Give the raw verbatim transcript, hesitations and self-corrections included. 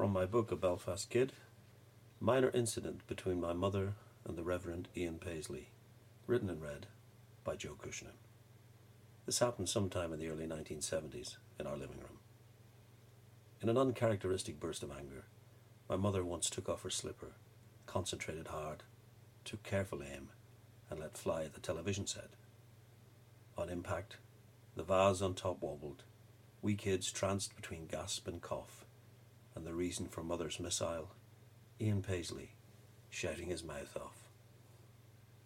From my book, A Belfast Kid, Minor Incident Between My Mother and the Reverend Ian Paisley, written and read by Joe Cushnan. This happened sometime in the early nineteen seventies in our living room. In an uncharacteristic burst of anger, my mother once took off her slipper, concentrated hard, took careful aim, and let fly at the television set. On impact, the vase on top wobbled. We kids tranced between gasp and cough, and the reason for mother's missile, Ian Paisley shouting his mouth off.